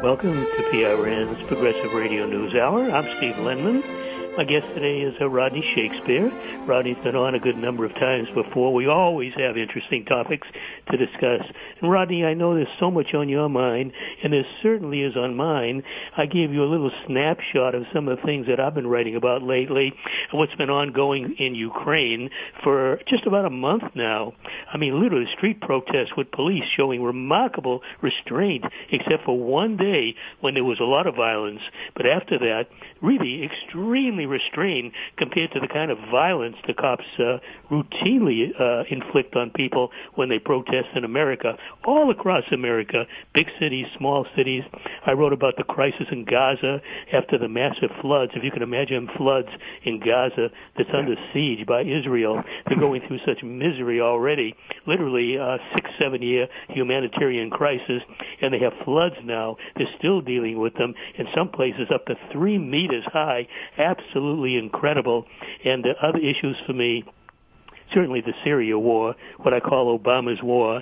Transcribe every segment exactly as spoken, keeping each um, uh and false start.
Welcome to P R N's Progressive Radio News Hour. I'm Steve Lenman. My guest today is uh, Rodney Shakespeare. Rodney's been on a good number of times before. We always have interesting topics to discuss. And Rodney, I know there's so much on your mind, and there certainly is on mine. I gave you a little snapshot of some of the things that I've been writing about lately and what's been ongoing in Ukraine for just about a month now. I mean, literally street protests with police showing remarkable restraint, except for one day when there was a lot of violence. But after that, really extremely restrained compared to the kind of violence the cops uh, routinely uh, inflict on people when they protest in America, all across America, big cities, small cities. I wrote about the crisis in Gaza after the massive floods. If you can imagine floods in Gaza that's under siege by Israel, they're going through such misery already, literally a six, seven-year humanitarian crisis, and they have floods now. They're still dealing with them, in some places up to three meters high. Absolutely incredible. And the other issues for me, certainly the Syria war, what I call Obama's war,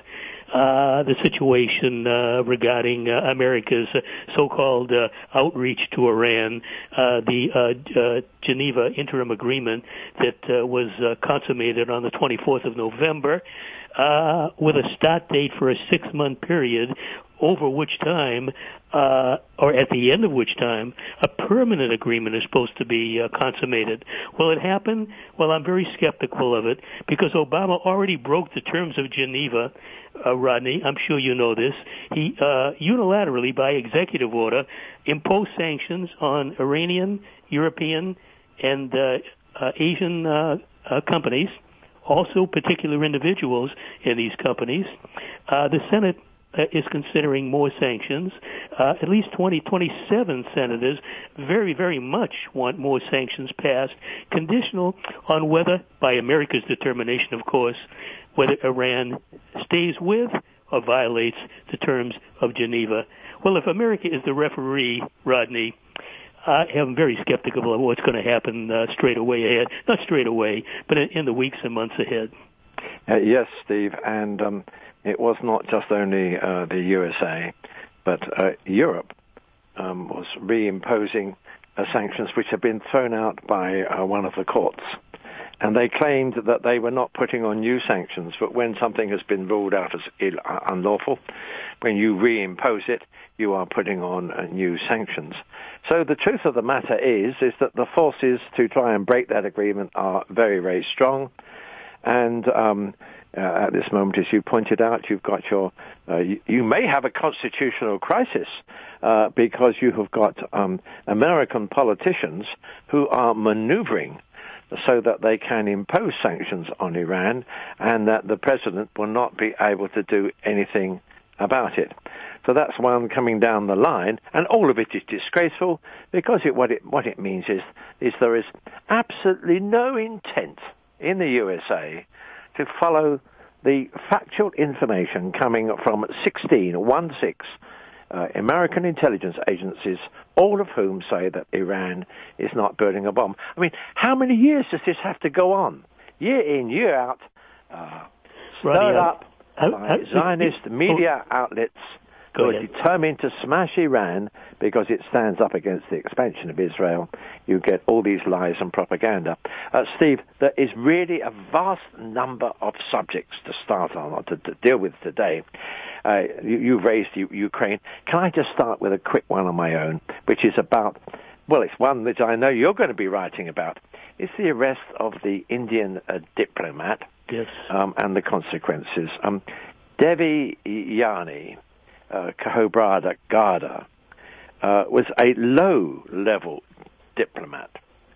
uh, the situation uh, regarding uh, America's uh, so-called uh, outreach to Iran, uh, the uh, uh, Geneva interim agreement that uh, was uh, consummated on the twenty-fourth of November, uh, with a start date for a six-month period, over which time, uh, or at the end of which time, a permanent agreement is supposed to be uh, consummated. Will it happen? Well, I'm very skeptical of it because Obama already broke the terms of Geneva, uh, Rodney. I'm sure you know this. He uh, unilaterally, by executive order, imposed sanctions on Iranian, European, and uh, uh, Asian uh, uh, companies, also particular individuals in these companies. Uh, the Senate Uh, is considering more sanctions. Uh, at least twenty, twenty-seven senators very, very much want more sanctions passed, conditional on whether, by America's determination, of course, whether Iran stays with or violates the terms of Geneva. Well, if America is the referee, Rodney, I am very skeptical of what's going to happen uh, straight away ahead. Not straight away, but in, in the weeks and months ahead. Uh, yes, Steve, and um, it was not just only uh, the U S A, but uh, Europe um, was reimposing uh, sanctions which had been thrown out by uh, one of the courts. And they claimed that they were not putting on new sanctions, but when something has been ruled out as ill, uh, unlawful, when you reimpose it, you are putting on uh, new sanctions. So the truth of the matter is, is that the forces to try and break that agreement are very, very strong. And um, uh, at this moment, as you pointed out, you've got your, uh, you, you may have a constitutional crisis uh, because you have got um, American politicians who are maneuvering so that they can impose sanctions on Iran and that the president will not be able to do anything about it. So that's one coming down the line, and all of it is disgraceful because it, what it what it means is is there is absolutely no intent in the U S A to follow the factual information coming from sixteen, one six, uh, American intelligence agencies, all of whom say that Iran is not building a bomb. I mean, how many years does this have to go on? Year in, year out, uh, stirred up by Zionist media outlets who are determined to smash Iran because it stands up against the expansion of Israel. You get all these lies and propaganda. Uh, Steve, there is really a vast number of subjects to start on or to, to deal with today. Uh, you, you've raised U- Ukraine. Can I just start with a quick one on my own, which is about, well, it's one that I know you're going to be writing about. It's the arrest of the Indian uh, diplomat yes. um, and the consequences. Um, Devi Yani Uh, Kahobrada Garda uh, was a low-level diplomat,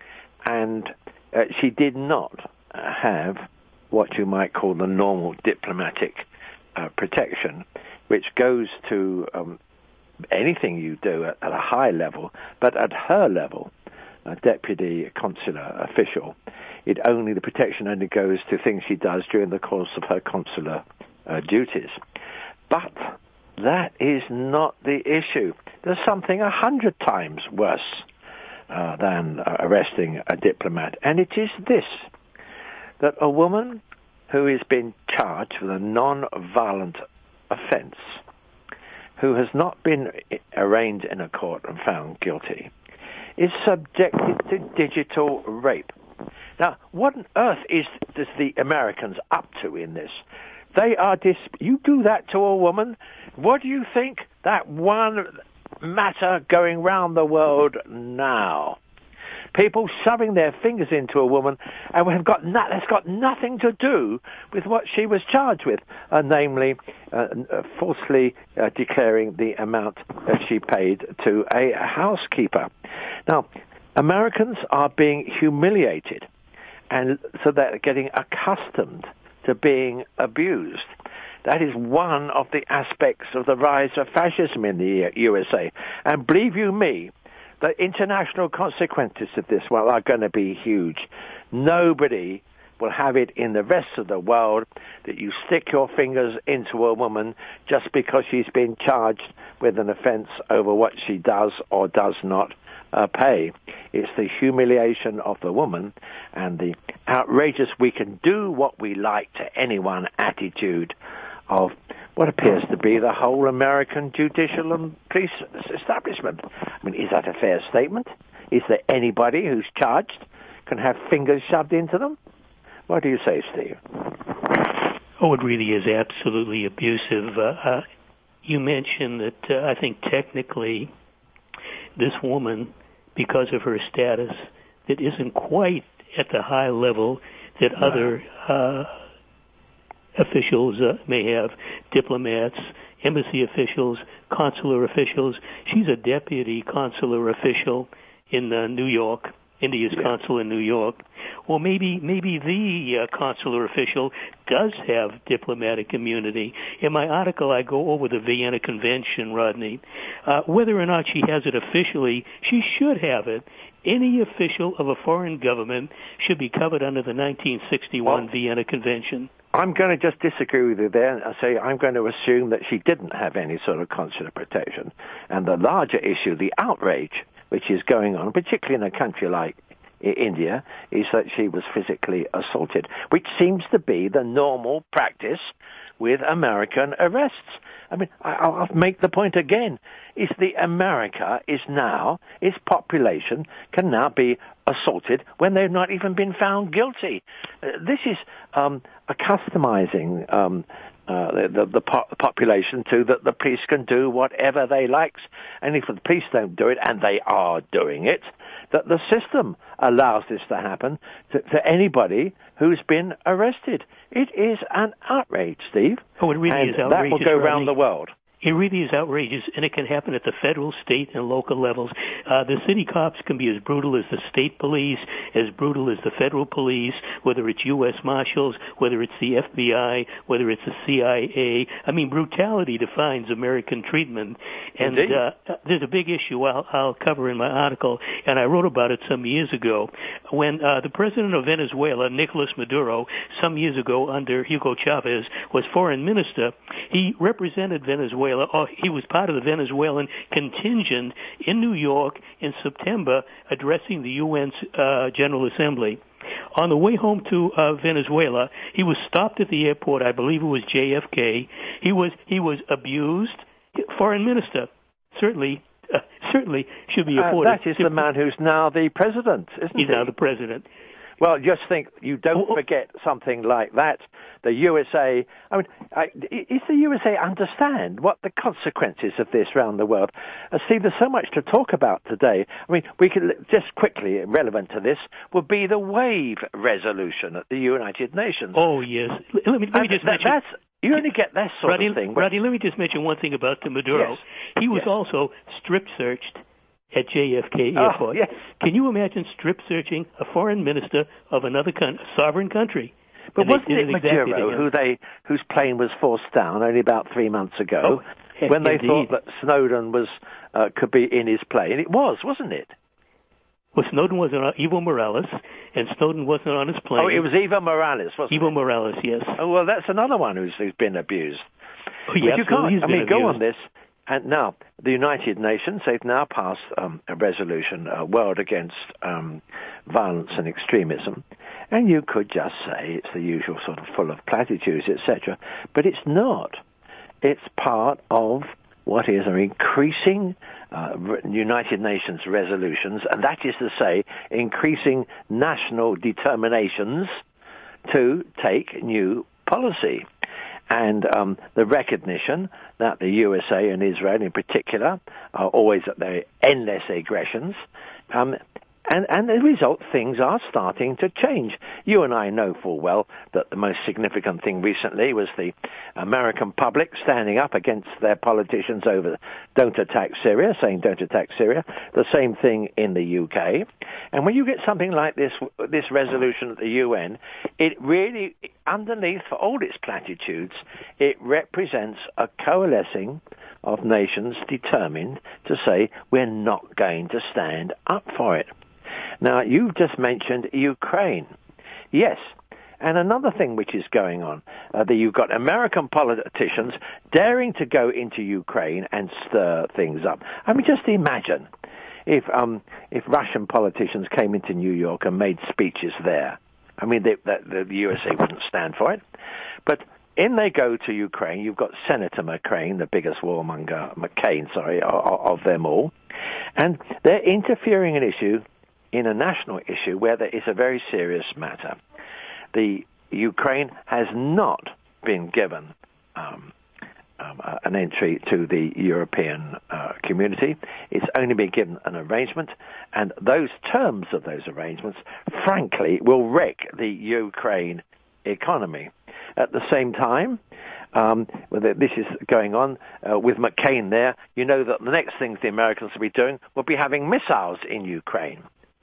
and uh, she did not uh, have what you might call the normal diplomatic uh, protection, which goes to um, anything you do at, at a high level, but at her level, a deputy consular official, it only the protection only goes to things she does during the course of her consular uh, duties. But that is not the issue. There's something a hundred times worse uh, than uh, arresting a diplomat, and it is this, that a woman who has been charged with a non-violent offense who has not been arraigned in a court and found guilty is subjected to digital rape. Now, what on earth is, is the Americans up to in this? They are dis- you do that to a woman, what do you think that one matter going round the world now? People shoving their fingers into a woman, and have got no- that's got nothing to do with what she was charged with, uh, namely uh, uh, falsely uh, declaring the amount that she paid to a housekeeper. Now, Americans are being humiliated, and so they're getting accustomed to being abused. That is one of the aspects of the rise of fascism in the U S A. And believe you me, the international consequences of this, well, are going to be huge. Nobody will have it in the rest of the world that you stick your fingers into a woman just because she's been charged with an offense over what she does or does not uh, pay. It's the humiliation of the woman and the outrageous we can do what we like to anyone attitude of what appears to be the whole American judicial and police establishment. I mean, is that a fair statement? Is there anybody who's charged can have fingers shoved into them? What do you say, Steve? Oh, it really is absolutely abusive. Uh, uh, you mentioned that uh, I think technically this woman, because of her status, that isn't quite at the high level that no. other uh, officials uh, may have, diplomats, embassy officials, consular officials. She's a deputy consular official in uh, New York, India's yeah. consul in New York. Well, maybe maybe the uh, consular official does have diplomatic immunity. In my article, I go over the Vienna Convention, Rodney. Uh, whether or not she has it officially, she should have it. Any official of a foreign government should be covered under the nineteen sixty-one well, Vienna Convention. I'm going to just disagree with you there and say I'm going to assume that she didn't have any sort of consular protection. And the larger issue, the outrage which is going on, particularly in a country like India, is that she was physically assaulted, which seems to be the normal practice with American arrests. I mean, I'll make the point again. Is the America is now, its population can now be assaulted when they've not even been found guilty. Uh, this is um, a customizing um, uh, the, the, the po- population to that the police can do whatever they like. And if the police don't do it, and they are doing it, that the system allows this to happen to, to anybody who's been arrested. It is an outrage, Steve. Oh, it really and is outrageous. That will go around the world. It really is outrageous, and it can happen at the federal, state, and local levels. Uh, the city cops can be as brutal as the state police, as brutal as the federal police, whether it's U S Marshals, whether it's the F B I, whether it's the C I A. I mean, brutality defines American treatment. And uh, there's a big issue I'll, I'll cover in my article, and I wrote about it some years ago. When uh, the president of Venezuela, Nicolas Maduro, some years ago under Hugo Chavez, was foreign minister, he represented Venezuela. Or he was part of the Venezuelan contingent in New York in September addressing the U N's uh, General Assembly. On the way home to uh, Venezuela, he was stopped at the airport. I believe it was J F K. He was he was abused. Foreign minister certainly uh, certainly should be afforded. Uh, that is the man who's now the president, isn't he? He's now the president. Well, just think, you don't forget something like that. The U S A, I mean, I, is the U S A understand what the consequences of this around the world? Uh, Steve, there's so much to talk about today. I mean, we could, just quickly, relevant to this, would be the WAVE resolution at the United Nations. Oh, yes. Let me, let me just that, mention... That's, you only get that sort Rodney, of thing. Rodney, let me just mention one thing about the Maduro. Yes. He was yes. also strip-searched at J F K Airport. Oh, yes. Can you imagine strip searching a foreign minister of another con- sovereign country? But and wasn't it exactly Maduro who they whose plane was forced down only about three months ago oh, when they indeed. thought that Snowden was uh, could be in his plane? It was, wasn't it? Well, Snowden wasn't on Evo Morales, and Snowden wasn't on his plane. Oh, it was Evo Morales, wasn't Evo it? Morales, yes. Oh, well, that's another one who's, who's been abused. Oh, yeah, but you can't. He's I mean, abused. go on this. And now, the United Nations, they've now passed um, a resolution, uh, World Against um, Violence and Extremism. And you could just say it's the usual sort of full of platitudes, et cetera. But it's not. It's part of what is are increasing uh, United Nations resolutions, and that is to say, increasing national determinations to take new policy. And um, the recognition that the U S A and Israel in particular are always at their endless aggressions, um, And, and as a result, things are starting to change. You and I know full well that the most significant thing recently was the American public standing up against their politicians over don't attack Syria, saying don't attack Syria. The same thing in the U K. And when you get something like this, this resolution at the U N, it really, underneath for all its platitudes, it represents a coalescing of nations determined to say we're not going to stand up for it. Now, you've just mentioned Ukraine. Yes, and another thing which is going on, uh, that you've got American politicians daring to go into Ukraine and stir things up. I mean, just imagine if um, if Russian politicians came into New York and made speeches there. I mean, they, the, the U S A wouldn't stand for it. But in they go to Ukraine. You've got Senator McCain, the biggest warmonger, McCain, sorry, of, of them all. And they're interfering in issue in a national issue where there is a very serious matter. The Ukraine has not been given um, um, uh, an entry to the European uh, community. It's only been given an arrangement, and those terms of those arrangements, frankly, will wreck the Ukraine economy. At the same time, Um, this is going on uh, with McCain there. You know that the next things the Americans will be doing will be having missiles in Ukraine.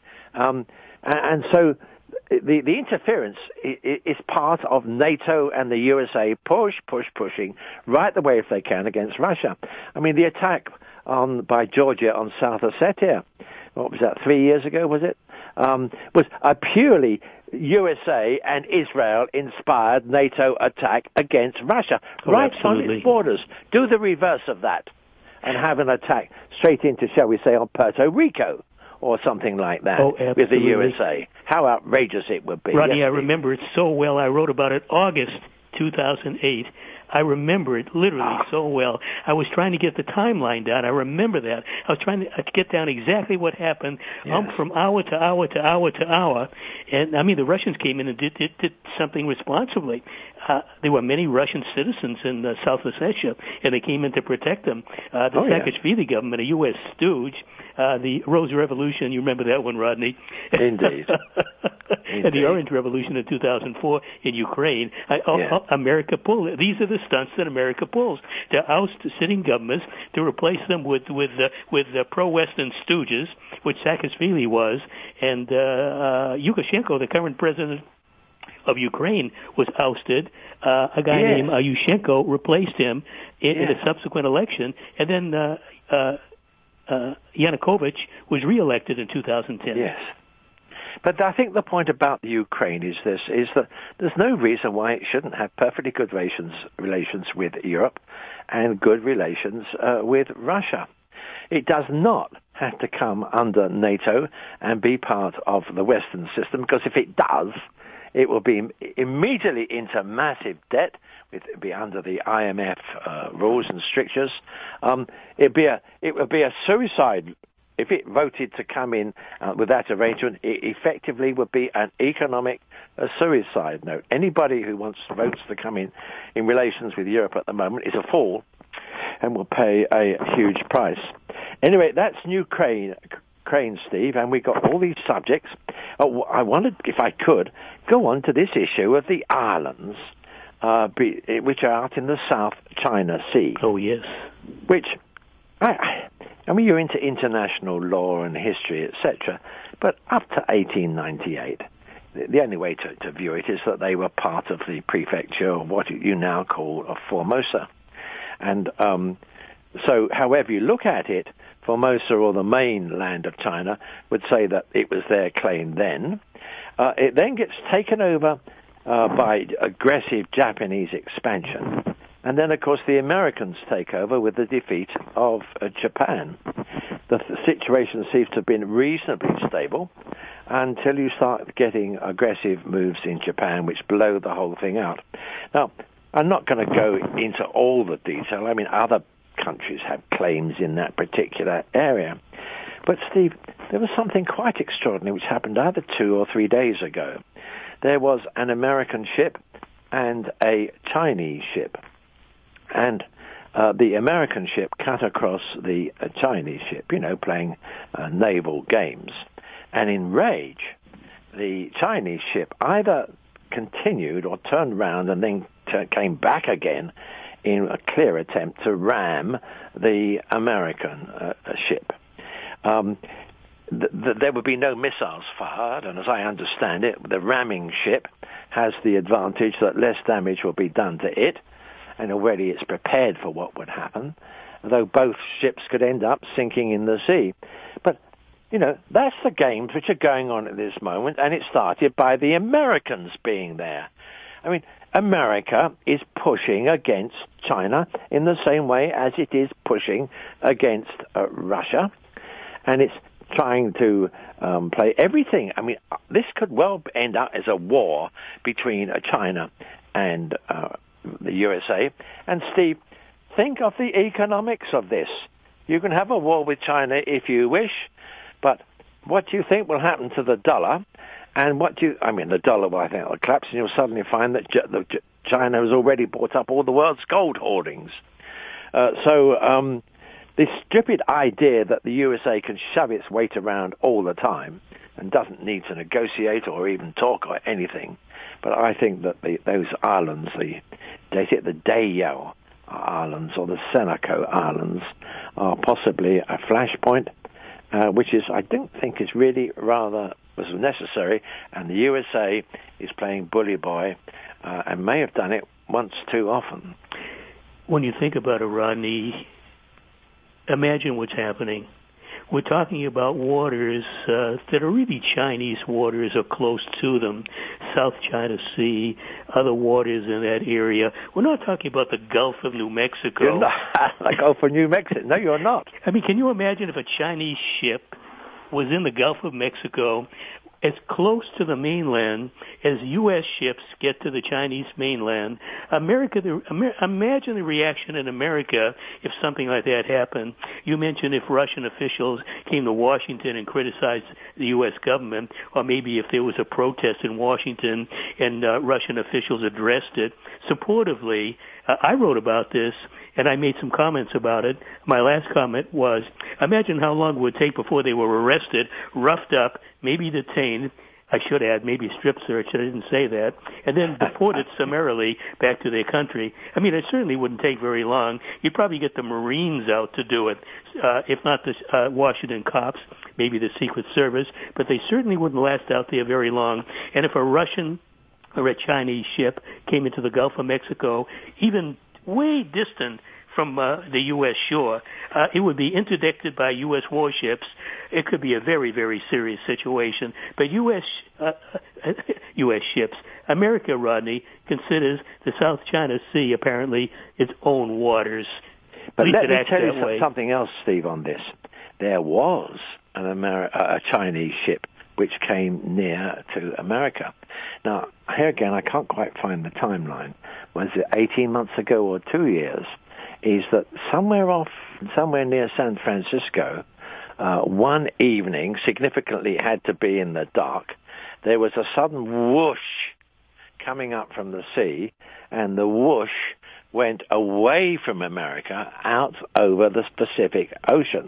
Um, and, and so the, the interference is part of NATO and the U S A push, push, pushing right the way if they can against Russia. I mean, the attack on, by Georgia on South Ossetia, what was that, three years ago, was it? Um, was a purely U S A and Israel-inspired NATO attack against Russia, oh, right absolutely. on its borders. Do the reverse of that and have an attack straight into, shall we say, on Puerto Rico or something like that oh, with the U S A. How outrageous it would be. Rodney, yes, I remember it so well. I wrote about it August two thousand eight. I remember it literally ah. so well. I was trying to get the timeline down. I remember that. I was trying to get down exactly what happened yes. um, from hour to hour to hour to hour. And, I mean, the Russians came in and did, did, did something responsibly. Uh, there were many Russian citizens in uh, South Ossetia, and they came in to protect them. Uh, the oh, Saakashvili yeah. government, a U S stooge, uh, the Rose Revolution, you remember that one, Rodney? Indeed. And the Orange Revolution in two thousand four in Ukraine. I, yeah. America pulled it. These are the stunts that America pulls to oust sitting governments, to replace them with with uh, with uh, pro-Western stooges, which Saakashvili was, and uh, uh, Lukashenko, the current president of Ukraine, was ousted. Uh, a guy yes. named uh, Yushchenko replaced him in, yes. in a subsequent election, and then uh, uh, uh, Yanukovych was reelected in two thousand ten. Yes. But I think the point about the Ukraine is this, is that there's no reason why it shouldn't have perfectly good relations, relations with Europe and good relations uh, with Russia. It does not have to come under NATO and be part of the Western system, because if it does, it will be immediately into massive debt. It would be under the I M F uh, rules and strictures. Um, it'd be a, it would be a suicide. If it voted to come in uh, with that arrangement, it effectively would be an economic uh, suicide note. Anybody who wants votes to come in in relations with Europe at the moment is a fool and will pay a huge price. Anyway, that's Ukraine, Ukraine, Steve, and we've got all these subjects. Oh, I wanted, if I could, go on to this issue of the islands, uh, be, which are out in the South China Sea. Oh, yes. Which, I... I I mean, you're into international law and history, et cetera, but up to eighteen ninety-eight, the, the only way to, to view it is that they were part of the prefecture of what you now call of Formosa. And um, so however you look at it, Formosa, or the mainland of China, would say that it was their claim then. Uh, it then gets taken over uh, by aggressive Japanese expansion. And then, of course, the Americans take over with the defeat of uh, Japan. The th- situation seems to have been reasonably stable until you start getting aggressive moves in Japan, which blow the whole thing out. Now, I'm not going to go into all the detail. I mean, other countries have claims in that particular area. But, Steve, there was something quite extraordinary which happened either two or three days ago. There was an American ship and a Chinese ship. And uh, the American ship cut across the uh, Chinese ship, you know, playing uh, naval games. And in rage, the Chinese ship either continued or turned around and then t- came back again in a clear attempt to ram the American uh, ship. Um, th- th- there would be no missiles fired, and as I understand it, the ramming ship has the advantage that less damage will be done to it, and already it's prepared for what would happen, though both ships could end up sinking in the sea. But, you know, that's the games which are going on at this moment, and it started by the Americans being there. I mean, America is pushing against China in the same way as it is pushing against uh, Russia. And it's trying to um, play everything. I mean, this could well end up as a war between uh, China and uh, the U S A. And, Steve, think of the economics of this. You can have a war with China if you wish, but what do you think will happen to the dollar? And what do you, I mean, the dollar, well, I think, will collapse, and you'll suddenly find that J- China has already bought up all the world's gold hoardings. Uh, so, um, this stupid idea that the U S A can shove its weight around all the time and doesn't need to negotiate or even talk or anything. But I think that the, those islands, the, the Diaoyu Islands or the Senkaku Islands, are possibly a flashpoint, uh, which is, I don't think, is really rather was necessary. And the U S A is playing bully boy uh, and may have done it once too often. When you think about it, Rodney, imagine what's happening. We're talking about waters uh, that are really Chinese waters or close to them, South China Sea, other waters in that area. We're not talking about the Gulf of New Mexico. You're not the Gulf of New Mexico. No, you're not. I mean, can you imagine if a Chinese ship was in the Gulf of Mexico as close to the mainland as U S ships get to the Chinese mainland? America, the, Amer, imagine the reaction in America if something like that happened. You mentioned if Russian officials came to Washington and criticized the U S government, or maybe if there was a protest in Washington and uh, Russian officials addressed it supportively. Uh, I wrote about this, and I made some comments about it. My last comment was, imagine how long it would take before they were arrested, roughed up, maybe detained, I should add, maybe strip searched, I didn't say that, and then deported summarily back to their country. I mean, it certainly wouldn't take very long. You'd probably get the Marines out to do it, uh, if not the uh, Washington cops, maybe the Secret Service, but they certainly wouldn't last out there very long. And if a Russian or a Chinese ship came into the Gulf of Mexico, even way distant from uh, the U S shore, uh, it would be interdicted by U S warships. It could be a very, very serious situation. But U S uh, U S ships, America, Rodney, considers the South China Sea apparently its own waters. But let me tell you way. something else, Steve, on this. There was an Ameri- a Chinese ship which came near to America. Now, here again, I can't quite find the timeline. Was it eighteen months ago or two years? Is that somewhere off, somewhere near San Francisco, uh, one evening, significantly had to be in the dark, there was a sudden whoosh coming up from the sea, and the whoosh went away from America out over the Pacific Ocean.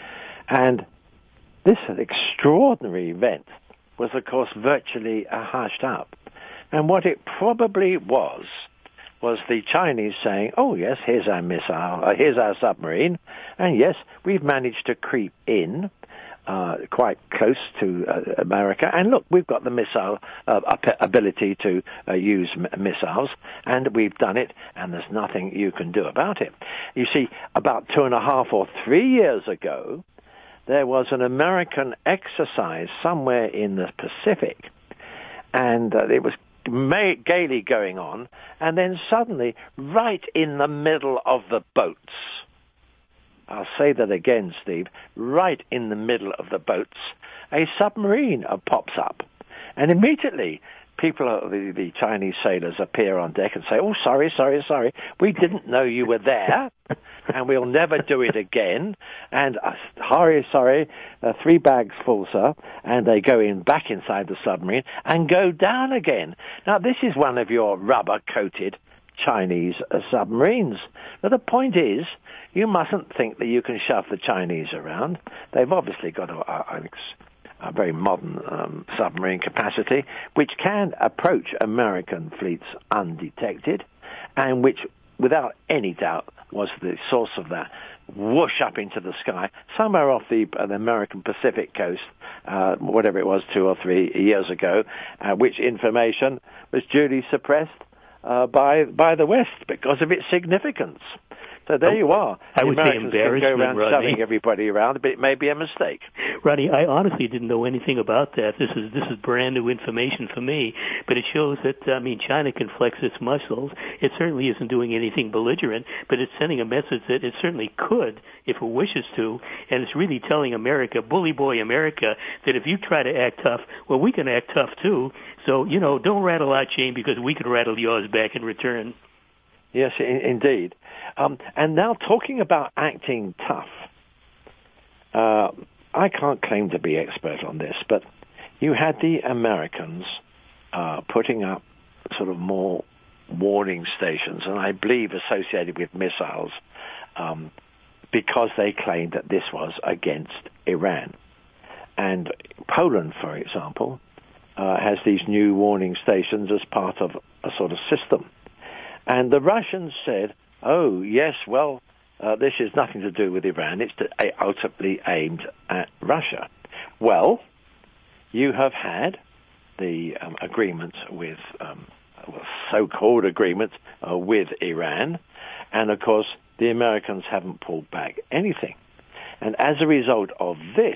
And this extraordinary event was, of course, virtually uh, hushed up. And what it probably was, was the Chinese saying, oh, yes, here's our missile, uh, here's our submarine, and yes, we've managed to creep in uh, quite close to uh, America, and look, we've got the missile uh, ability to uh, use m- missiles, and we've done it, and there's nothing you can do about it. You see, about two and a half or three years ago, there was an American exercise somewhere in the Pacific, and uh, it was may, gaily going on, and then suddenly, right in the middle of the boats, I'll say that again, Steve, right in the middle of the boats, a submarine uh, pops up. And immediately, people, the, the Chinese sailors appear on deck and say, "Oh, sorry, sorry, sorry, we didn't know you were there, and we'll never do it again." And uh, sorry, sorry, uh, three bags full, sir, and they go in back inside the submarine and go down again. Now, this is one of your rubber-coated Chinese uh, submarines. But the point is, you mustn't think that you can shove the Chinese around. They've obviously got a, a, a very modern um, submarine capacity, which can approach American fleets undetected, and which, without any doubt, was the source of that whoosh up into the sky, somewhere off the, uh, the American Pacific coast, uh, whatever it was, two or three years ago, uh, which information was duly suppressed Uh, by by the West because of its significance. So there you are. I the would Americans say embarrassment, can go around Rodney. shoving everybody around, but it may be a mistake. Rodney, I honestly didn't know anything about that. This is this is brand new information for me, but it shows that, I mean, China can flex its muscles. It certainly isn't doing anything belligerent, but it's sending a message that it certainly could if it wishes to, and it's really telling America, bully boy America, that if you try to act tough, well, we can act tough too. So, you know, don't rattle our chain because we can rattle yours back in return. Yes, in, indeed. Um, and now talking about acting tough, uh, I can't claim to be expert on this, but you had the Americans uh, putting up sort of more warning stations, and I believe associated with missiles, um, because they claimed that this was against Iran. And Poland, for example, uh, has these new warning stations as part of a sort of system. And the Russians said, oh, yes, well, uh, this is nothing to do with Iran. It's to, uh, ultimately aimed at Russia. Well, you have had the um, agreement with, um, well, so-called agreement uh, with Iran. And, of course, the Americans haven't pulled back anything. And as a result of this,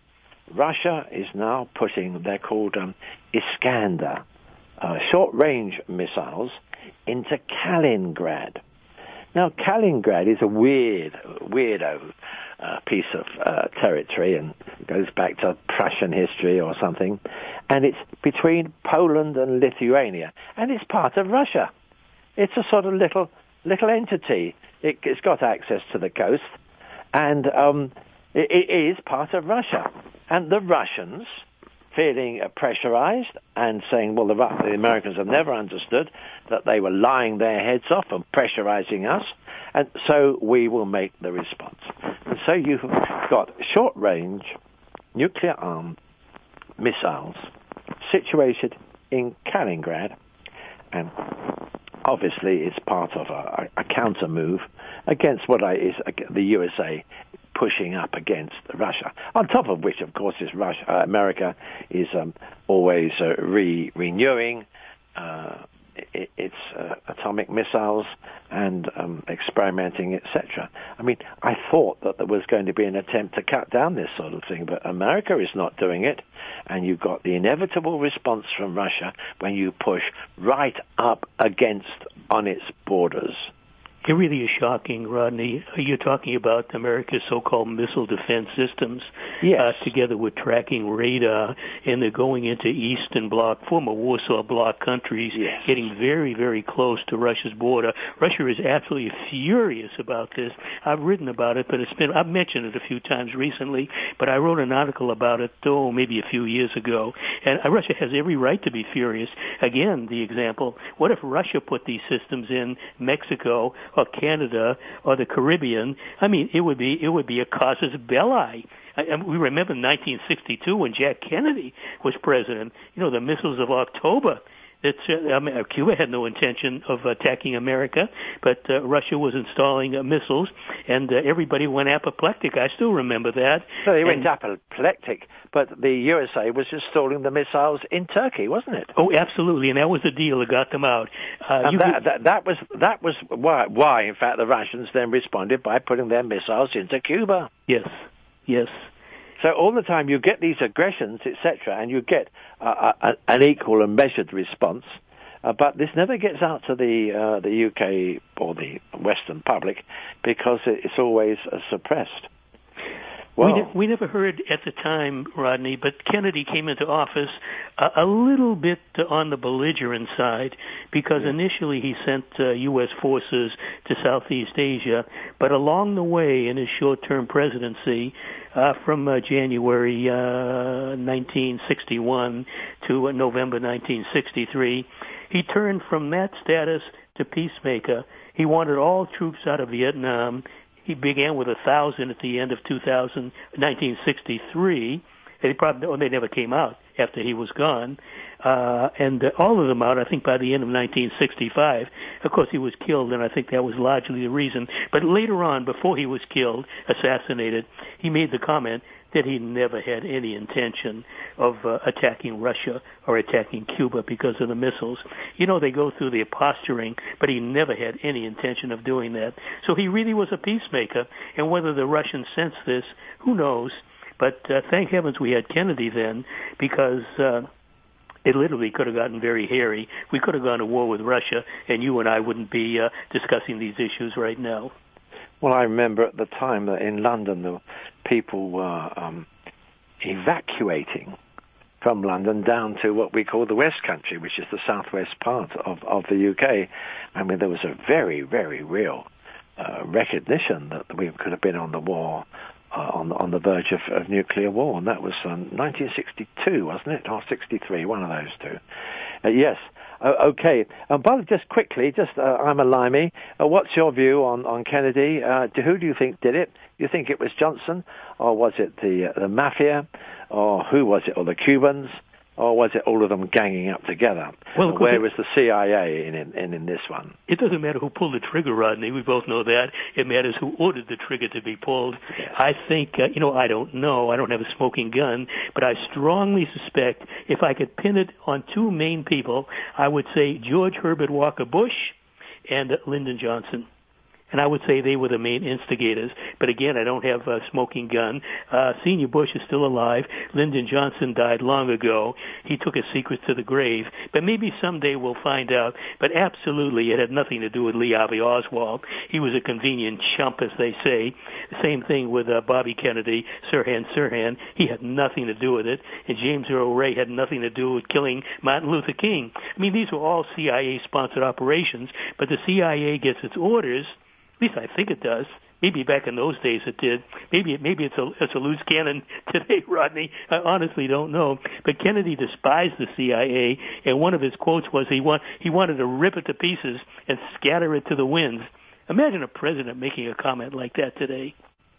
Russia is now putting, they're called um, Iskander, uh, short-range missiles, into Kaliningrad. Now, Kaliningrad is a weird, weirdo uh, piece of uh, territory and goes back to Prussian history or something. And it's between Poland and Lithuania. And it's part of Russia. It's a sort of little little entity. It, it's got access to the coast. And um, it, it is part of Russia. And the Russians, feeling pressurized and saying, well, the, the Americans have never understood that they were lying their heads off and pressurizing us, and so we will make the response. And so you've got short-range, nuclear-armed missiles situated in Kaliningrad, and obviously it's part of a, a counter move against what I, is the U S A pushing up against Russia. On top of which, of course, is Russia. Uh, America is um, always uh, re- renewing uh, it, its uh, atomic missiles and um, experimenting, et cetera. I mean, I thought that there was going to be an attempt to cut down this sort of thing, but America is not doing it, and you've got the inevitable response from Russia when you push right up against on its borders. It really is shocking, Rodney. You're talking about America's so-called missile defense systems, yes. uh, together with tracking radar, and they're going into Eastern Bloc, former Warsaw Bloc countries, yes. getting very, very close to Russia's border. Russia is absolutely furious about this. I've written about it, but it's been, I've mentioned it a few times recently, but I wrote an article about it, oh, maybe a few years ago, and Russia has every right to be furious. Again, the example, what if Russia put these systems in Mexico or Canada or the Caribbean? I mean, it would be it would be a casus belli. I, I, we remember nineteen sixty-two when Jack Kennedy was president. You know, the missiles of October. It's, uh, I mean, Cuba had no intention of attacking America, but uh, Russia was installing uh, missiles, and uh, everybody went apoplectic. I still remember that. So they and, went apoplectic, but the U S A was installing the missiles in Turkey, wasn't it? Oh, absolutely, and that was the deal that got them out. Uh, and you that, could, that, that was that was why, why, in fact, the Russians then responded by putting their missiles into Cuba. Yes, yes. So all the time you get these aggressions, et cetera, and you get uh, a, an equal and measured response, uh, but this never gets out to the uh, the U K or the Western public because it's always uh, suppressed. Well, we, ne- we never heard at the time, Rodney, but Kennedy came into office a, a little bit on the belligerent side because yeah. initially he sent uh, U S forces to Southeast Asia, but along the way in his short-term presidency, uh, from uh, January uh, nineteen sixty-one to uh, November nineteen sixty-three, he turned from that status to peacemaker. He wanted all troops out of Vietnam. He began with a thousand at the end of two thousand, nineteen sixty-three. They probably, oh, they never came out after he was gone. Uh, and uh, all of them out, I think, by the end of nineteen sixty-five. Of course, he was killed, and I think that was largely the reason. But later on, before he was killed, assassinated, he made the comment that he never had any intention of uh, attacking Russia or attacking Cuba because of the missiles. You know, they go through their posturing, but he never had any intention of doing that. So he really was a peacemaker, and whether the Russians sensed this, who knows? But uh, thank heavens we had Kennedy then, because uh, it literally could have gotten very hairy. We could have gone to war with Russia, and you and I wouldn't be uh, discussing these issues right now. Well, I remember at the time that in London the people were um, evacuating from London down to what we call the West Country, which is the southwest part of, of the U K. I mean, there was a very, very real uh, recognition that we could have been on the war, uh, on, on the verge of, of nuclear war, and that was um, nineteen sixty-two, wasn't it? Or sixty-three, one of those two. Uh, yes. Uh, okay, um, but just quickly, just uh, I'm a limey. Uh, what's your view on on Kennedy? Uh, do, who do you think did it? Do you think it was Johnson, or was it the uh, the mafia, or who was it, or the Cubans, or was it all of them ganging up together? Well, where was the C I A in, in in this one? It doesn't matter who pulled the trigger, Rodney. We both know that. It matters who ordered the trigger to be pulled. Yes. I think, uh, you know, I don't know. I don't have a smoking gun, but I strongly suspect if I could pin it on two main people, I would say George Herbert Walker Bush and uh, Lyndon Johnson. And I would say they were the main instigators. But again, I don't have a smoking gun. Uh, Senior Bush is still alive. Lyndon Johnson died long ago. He took his secrets to the grave. But maybe someday we'll find out. But absolutely, it had nothing to do with Lee Harvey Oswald. He was a convenient chump, as they say. The same thing with uh, Bobby Kennedy, Sirhan Sirhan. He had nothing to do with it. And James Earl Ray had nothing to do with killing Martin Luther King. I mean, these were all C I A-sponsored operations. But the C I A gets its orders. At least I think it does. Maybe back in those days it did. Maybe maybe it's a it's a loose cannon today, Rodney. I honestly don't know. But Kennedy despised the C I A, and one of his quotes was he want he wanted to rip it to pieces and scatter it to the winds. Imagine a president making a comment like that today.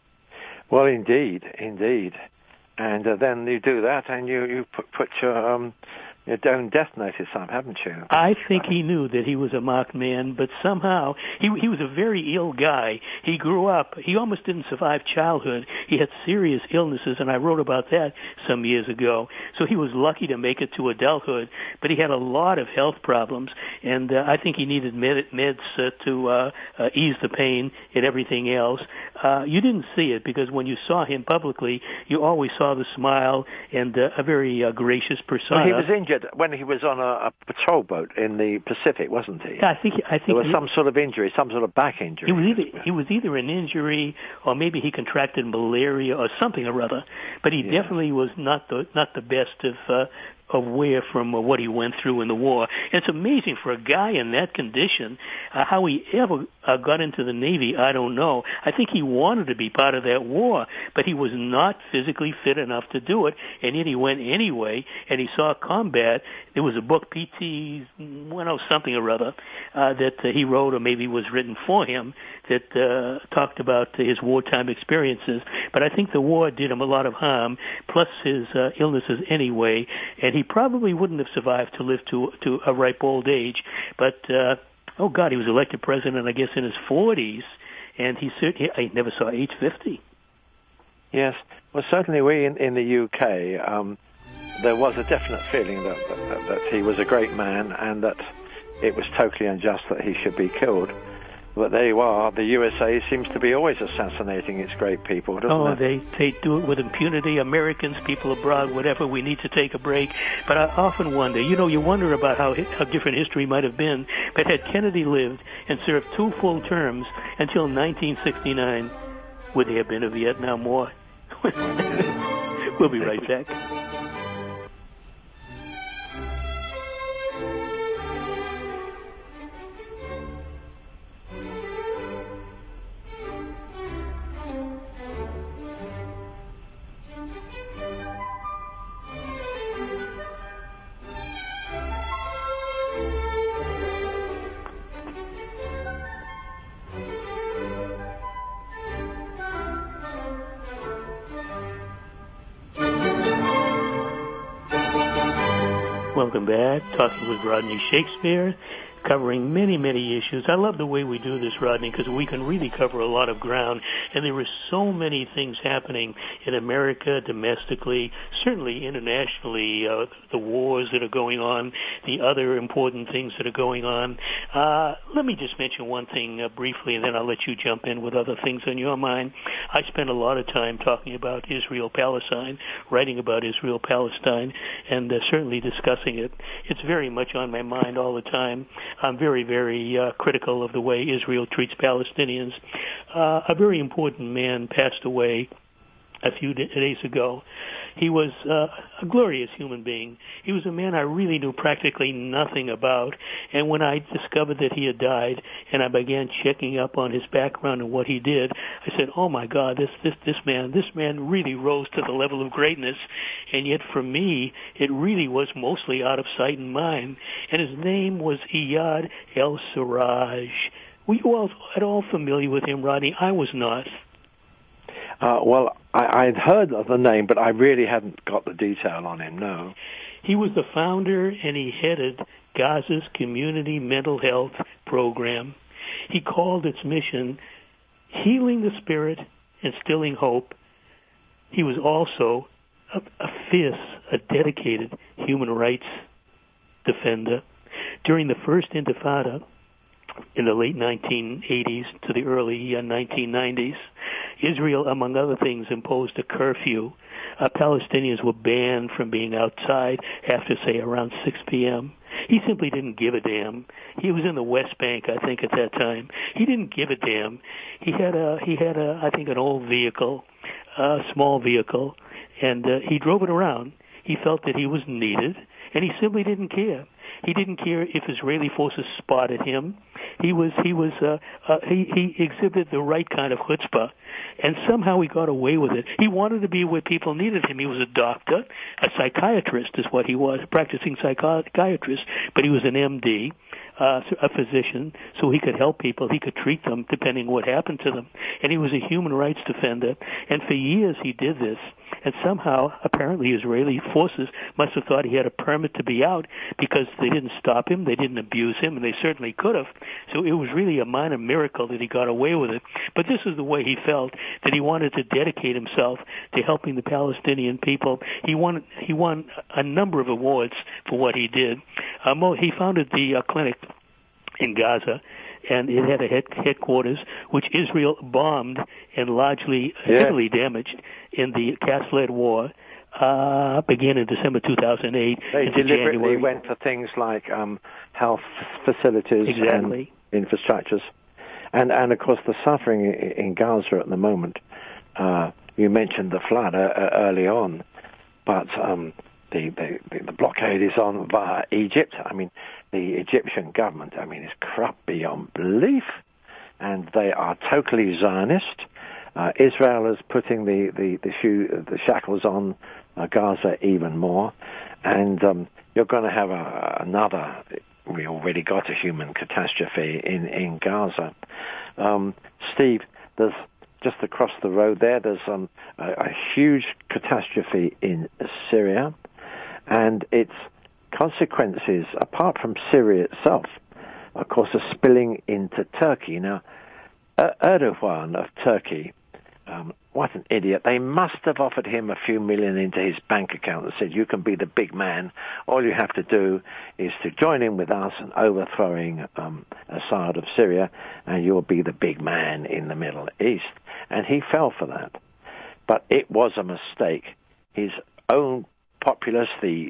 Well, indeed, indeed. And uh, then you do that, and you you put, put your um, your own death notice up, haven't you? I think he knew that he was a marked man, but somehow he he was a very ill guy. He grew up. He almost didn't survive childhood. He had serious illnesses, and I wrote about that some years ago. So he was lucky to make it to adulthood, but he had a lot of health problems, and uh, I think he needed med- meds uh, to uh, uh, ease the pain and everything else. Uh, you didn't see it because when you saw him publicly, you always saw the smile and uh, a very uh, gracious persona. Well, he was injured when he was on a, a patrol boat in the Pacific, wasn't he? Yeah, I think I think there was he, some sort of injury, some sort of back injury. He was either he was either an injury or maybe he contracted malaria or something or other. But he yeah. definitely was not the not the best of uh, aware from uh, what he went through in the war. And it's amazing for a guy in that condition, uh, how he ever uh, got into the Navy, I don't know. I think he wanted to be part of that war, but he was not physically fit enough to do it, and yet he went anyway, and he saw combat. There was a book, P T one oh something or other, uh, that uh, he wrote or maybe was written for him that uh, talked about his wartime experiences. But I think the war did him a lot of harm, plus his uh, illnesses anyway, and he probably wouldn't have survived to live to to a ripe old age. But, uh, oh, God, he was elected president, I guess, in his forties, and he certainly, I never saw age fifty. Yes. Well, certainly we in, in the U K, um, there was a definite feeling that, that, that he was a great man and that it was totally unjust that he should be killed. But there you are. The U S A seems to be always assassinating its great people, doesn't oh, it? Oh, they, they do it with impunity. Americans, people abroad, whatever. We need to take a break. But I often wonder, you know, you wonder about how, how different history might have been. But had Kennedy lived and served two full terms until nineteen sixty-nine, would there have been a Vietnam War? We'll be right back. Welcome back. Talking with Rodney Shakespeare, covering many, many issues. I love the way we do this, Rodney, because we can really cover a lot of ground, and there are so many things happening in America, domestically, certainly internationally, uh, the wars that are going on, the other important things that are going on. Uh, let me just mention one thing uh, briefly, and then I'll let you jump in with other things on your mind. I spend a lot of time talking about Israel-Palestine, writing about Israel-Palestine, and uh, certainly discussing it. It's very much on my mind all the time. I'm very, very uh, critical of the way Israel treats Palestinians. Uh, a very important man passed away a few days ago. He was uh, a glorious human being. He was a man I really knew practically nothing about, and when I discovered that he had died and I began checking up on his background and what he did, I said, oh my God, this, this, this man, this man really rose to the level of greatness, and yet for me, it really was mostly out of sight and mind, and his name was Iyad El-Siraj. Were you all at all familiar with him, Rodney? I was not. Uh, well, I, I'd heard of the name, but I really hadn't got the detail on him, no. He was the founder, and he headed Gaza's Community Mental Health Program. He called its mission Healing the Spirit, Instilling Hope. He was also a, a fierce, a dedicated human rights defender. During the First Intifada, in the late nineteen eighties to the early uh, nineteen nineties, Israel, among other things, imposed a curfew. Uh, Palestinians were banned from being outside after, say, around six p.m. He simply didn't give a damn. He was in the West Bank, I think, at that time. He didn't give a damn. He had a, he had a, I think, an old vehicle, a small vehicle, and uh, he drove it around. He felt that he was needed, and he simply didn't care. He didn't care if Israeli forces spotted him. He was he was uh, uh, he he exhibited the right kind of chutzpah, and somehow he got away with it. He wanted to be where people needed him. He was a doctor, a psychiatrist is what he was, practicing psychiatrist, but he was an M D, uh, a physician, so he could help people. He could treat them depending on what happened to them. And he was a human rights defender, and for years he did this. And somehow, apparently, Israeli forces must have thought he had a permit to be out because they didn't stop him, they didn't abuse him, and they certainly could have. So it was really a minor miracle that he got away with it. But this is the way he felt, that he wanted to dedicate himself to helping the Palestinian people. He won, he won a number of awards for what he did. Um, he founded the uh, clinic in Gaza, and it had a head, headquarters, which Israel bombed and largely yeah. heavily damaged in the Cass-led war, uh, began in December two thousand eight. They deliberately January. went for things like um, health facilities exactly. and infrastructures. And, and, of course, the suffering in Gaza at the moment, uh, you mentioned the flood uh, early on, but um, the, the, the blockade is on via Egypt. I mean, the Egyptian government, I mean, is corrupt beyond belief, and they are totally Zionist. Uh, Israel is putting the, the, the, shoe, the shackles on uh, Gaza even more, and um, you're going to have a, another, we already got a human catastrophe in, in Gaza. Um, Steve, there's just across the road there, there's um, a, a huge catastrophe in Syria, and its consequences, apart from Syria itself, of course, are spilling into Turkey. Now, uh, Erdogan of Turkey, um, what an idiot. They must have offered him a few million into his bank account and said, you can be the big man. All you have to do is to join in with us in overthrowing um, Assad of Syria, and you'll be the big man in the Middle East. And he fell for that. But it was a mistake. His own populace, the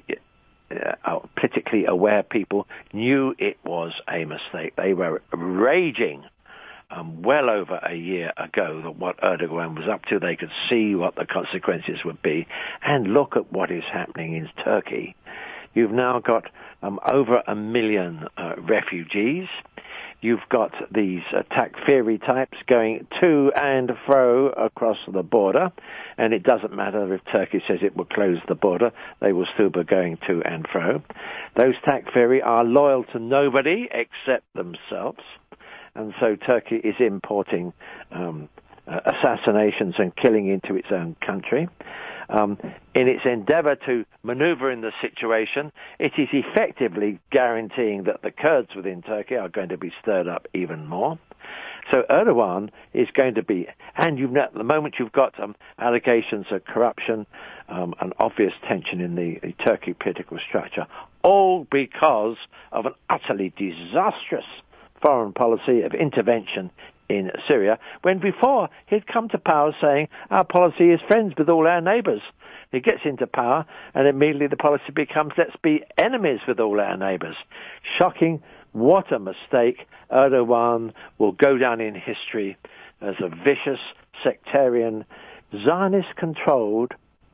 uh, politically aware people, knew it was a mistake. They were raging um, well over a year ago that what Erdogan was up to. They could see what the consequences would be. And look at what is happening in Turkey. You've now got um, over a million uh, refugees. You've got these uh, Takfiri types going to and fro across the border, and it doesn't matter if Turkey says it will close the border, they will still be going to and fro. Those Takfiri are loyal to nobody except themselves, and so Turkey is importing um, uh, assassinations and killing into its own country. Um, in its endeavor to maneuver in the situation, it is effectively guaranteeing that the Kurds within Turkey are going to be stirred up even more. So Erdogan is going to be, and you've at the moment you've got um, allegations of corruption, um, an obvious tension in the, the Turkey political structure, all because of an utterly disastrous foreign policy of intervention in Syria, when before he'd come to power saying our policy is friends with all our neighbours. He gets into power and immediately the policy becomes let's be enemies with all our neighbours. Shocking. What a mistake. Erdogan will go down in history as a vicious, sectarian, Zionist-controlled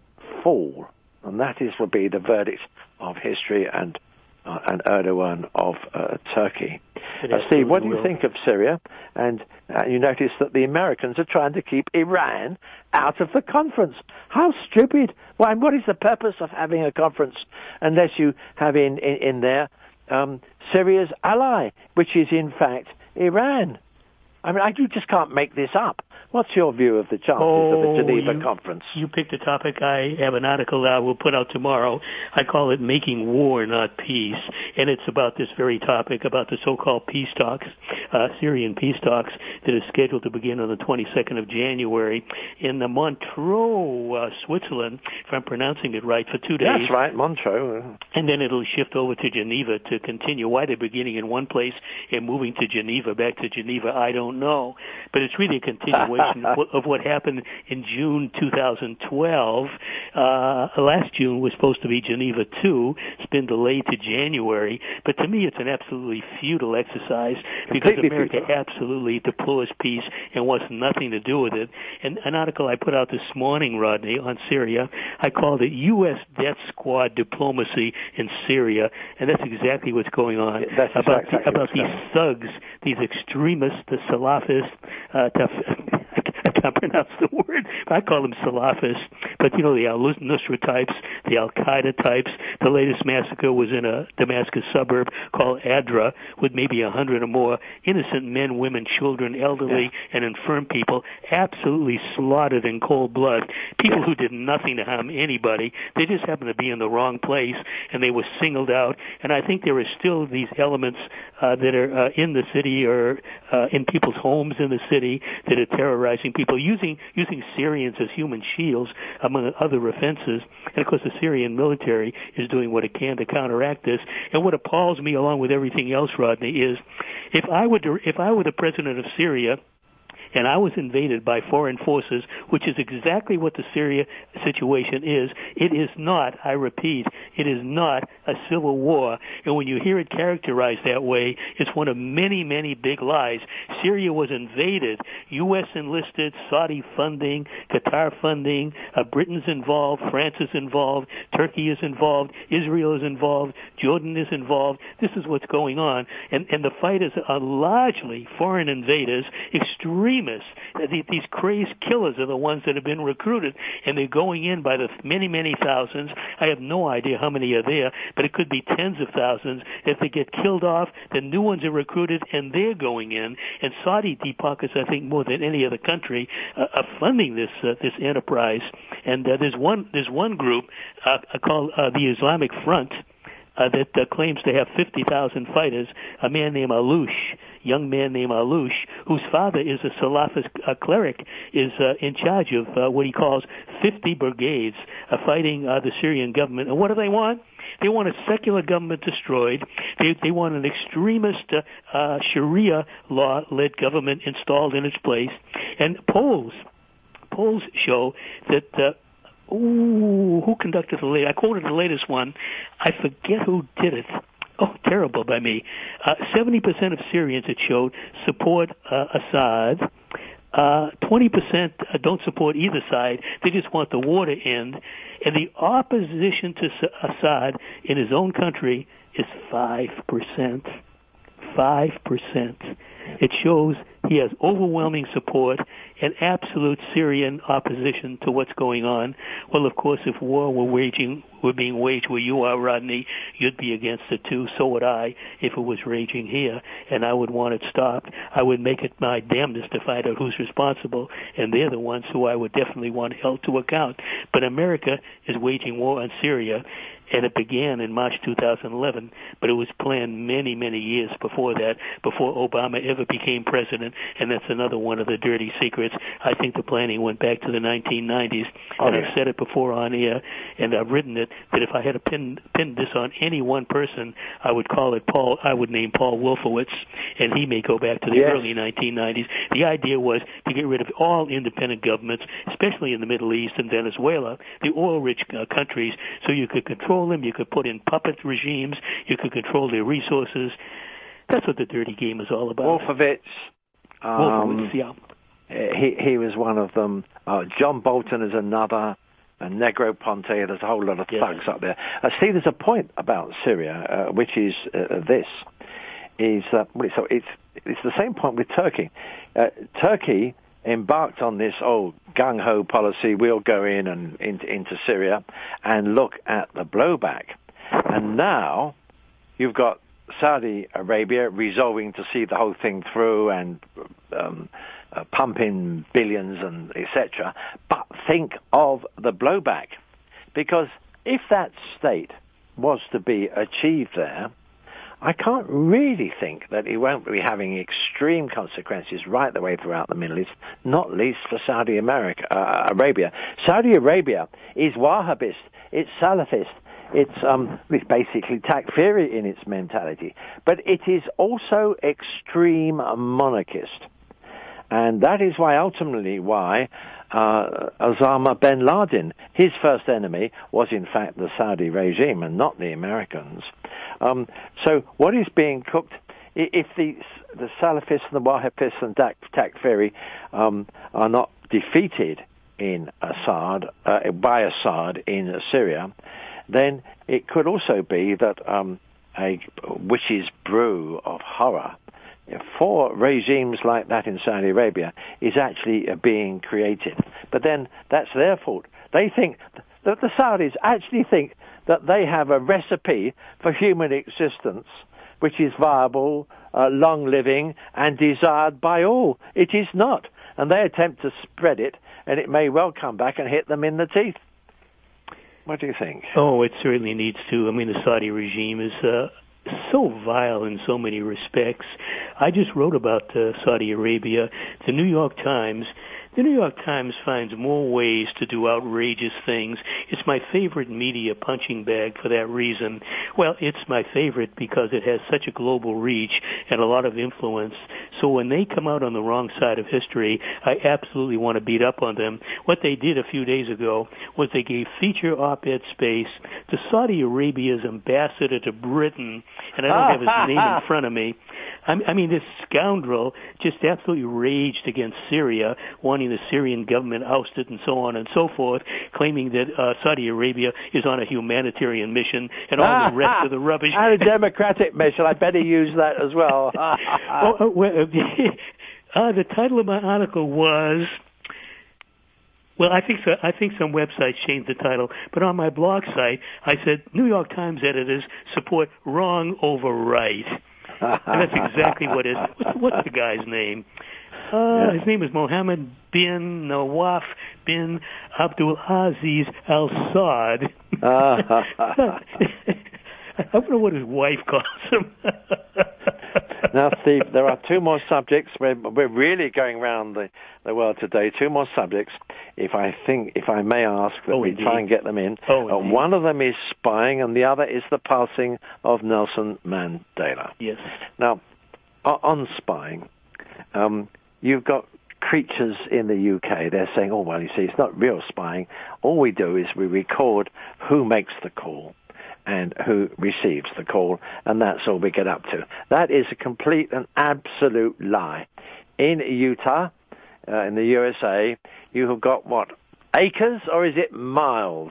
fool. And that is will be the verdict of history and uh, and Erdogan of uh, Turkey. Uh, Steve, what do you think of Syria? And uh, you notice that the Americans are trying to keep Iran out of the conference. How stupid. Why, what is the purpose of having a conference unless you have in, in, in there um, Syria's ally, which is in fact Iran? I mean, I, you just can't make this up. What's your view of the chances oh, of a Geneva you, conference? You picked a topic. I have an article that I will put out tomorrow. I call it Making War, Not Peace. And it's about this very topic, about the so-called peace talks, uh, Syrian peace talks, that is scheduled to begin on the twenty-second of January in the Montreux, uh, Switzerland, if I'm pronouncing it right, for two days. That's right, Montreux. And then it'll shift over to Geneva to continue. Why they're beginning in one place and moving to Geneva, back to Geneva, I don't know. But it's really a continuation of what happened in June two thousand twelve. Uh, last June was supposed to be Geneva two. It's been delayed to January. But to me, it's an absolutely futile exercise because Completely America futile. absolutely deplores peace and wants nothing to do with it. And an article I put out this morning, Rodney, on Syria, I called it U S Death Squad Diplomacy in Syria. And that's exactly what's going on. That's about exactly the, about these thugs, these extremists, the Salafists, uh, I can't pronounce the word. I call them Salafists. But, you know, the al-Nusra types, the al-Qaeda types. The latest massacre was in a Damascus suburb called Adra with maybe a hundred or more innocent men, women, children, elderly, yeah. and infirm people absolutely slaughtered in cold blood. People who did nothing to harm anybody. They just happened to be in the wrong place, and they were singled out. And I think there are still these elements uh, that are uh, in the city or uh, in people's homes in the city that are terrorizing people, using using Syrians as human shields, among other offenses. And, of course, the Syrian military is doing what it can to counteract this. And what appalls me, along with everything else, Rodney, is if I were to, if I were the president of Syria, and I was invaded by foreign forces, which is exactly what the Syria situation is. It is not, I repeat, it is not a civil war. And when you hear it characterized that way, it's one of many, many big lies. Syria was invaded. U S enlisted, Saudi funding, Qatar funding, uh, Britain's involved, France is involved, Turkey is involved, Israel is involved, Jordan is involved. This is what's going on. And, and the fighters are largely foreign invaders, extreme These crazed killers are the ones that have been recruited, and they're going in by the many, many thousands. I have no idea how many are there, but it could be tens of thousands. If they get killed off, then new ones are recruited, and they're going in. And Saudi deep pockets, I think, more than any other country, uh, are funding this uh, this enterprise. And uh, there's one there's one group uh, called uh, the Islamic Front. Uh, that uh, claims to have fifty thousand fighters, a man named Alouche, young man named Alouche, whose father is a Salafist uh, cleric, is uh, in charge of uh, what he calls fifty brigades uh, fighting uh, the Syrian government. And what do they want? They want a secular government destroyed. They, they want an extremist uh, uh, Sharia law-led government installed in its place. And polls, polls show that uh, Ooh, who conducted the latest? I quoted the latest one. I forget who did it. Oh, terrible by me. Uh, seventy percent of Syrians, it showed, support uh, Assad. Uh, twenty percent don't support either side. They just want the war to end. And the opposition to Assad in his own country is five percent. five percent. It shows he has overwhelming support and absolute Syrian opposition to what's going on. Well, of course, if war were waging, were being waged where you are, Rodney, you'd be against it too. So would I if it was raging here, and I would want it stopped. I would make it my damnedest to find out who's responsible, and they're the ones who I would definitely want held to account. But America is waging war on Syria, and it began in March two thousand eleven, but it was planned many, many years before that, before Obama ever became president, and that's another one of the dirty secrets. I think the planning went back to the nineteen nineties, oh, and yeah. I've said it before on air, and I've written it, that if I had to pin, pin this on any one person, I would call it Paul, I would name Paul Wolfowitz, and he may go back to the yes. early nineteen nineties. The idea was to get rid of all independent governments, especially in the Middle East and Venezuela, the oil-rich uh, countries, so you could control them, you could put in puppet regimes, you could control their resources. That's what the dirty game is all about. Wolfowitz, um, Wolfowitz, yeah. He, he was one of them. Uh, John Bolton is another. And Negroponte, there's a whole lot of yes. thugs up there. Uh, see, there's a point about Syria, uh, which is uh, this, is uh, so it's it's the same point with Turkey. Uh, Turkey embarked on this old gung-ho policy, we'll go in and into, into Syria and look at the blowback. And now you've got Saudi Arabia resolving to see the whole thing through and um, uh, pump in billions and et cetera. But think of the blowback, because if that state was to be achieved there, I can't really think that it won't be having extreme consequences right the way throughout the Middle East, not least for Saudi America, uh, Arabia. Saudi Arabia is Wahhabist, it's Salafist, it's, um, it's basically Takfiri in its mentality, but it is also extreme monarchist. And that is why, ultimately, why uh, Osama bin Laden, his first enemy, was in fact the Saudi regime and not the Americans. Um, so what is being cooked, if the, the Salafists and the Wahhabists and Takfiri um, are not defeated in Assad, uh, by Assad in Syria, then it could also be that um, a witch's brew of horror for regimes like that in Saudi Arabia is actually uh, being created. But then that's their fault. They think that the Saudis actually think that they have a recipe for human existence which is viable, uh, long-living, and desired by all. It is not. And they attempt to spread it, and it may well come back and hit them in the teeth. What do you think? Oh, it certainly needs to. I mean, the Saudi regime is uh, so vile in so many respects. I just wrote about uh, Saudi Arabia. The New York Times, the New York Times finds more ways to do outrageous things. It's my favorite media punching bag for that reason. Well, it's my favorite because it has such a global reach and a lot of influence. So when they come out on the wrong side of history, I absolutely want to beat up on them. What they did a few days ago was they gave feature op-ed space to Saudi Arabia's ambassador to Britain, and I don't have his name in front of me. I mean, this scoundrel just absolutely raged against Syria, wanting the Syrian government ousted and so on and so forth, claiming that uh, Saudi Arabia is on a humanitarian mission and all the rest of the rubbish. And a democratic mission. I better use that as well. oh, uh, well uh, the title of my article was... Well, I think so, I think some websites changed the title, but on my blog site, I said, New York Times editors support wrong over right. And that's exactly what it is. What's, what's the guy's name? Uh, yeah. His name is Mohammed bin Nawaf bin Abdul Aziz Al Saud. I don't know what his wife calls him. Now, Steve, there are two more subjects. We're, we're really going around the, the world today. Two more subjects, if I think, if I may ask, that oh, we indeed. try and get them in. Oh, uh, one of them is spying, and the other is the passing of Nelson Mandela. Yes. Now, on spying, um, you've got creatures in the U K. They're saying, oh, well, you see, it's not real spying. All we do is we record who makes the call. and who receives the call, and that's all we get up to. That is a complete and absolute lie. In Utah, uh, in the U S A, you have got, what, acres, or is it miles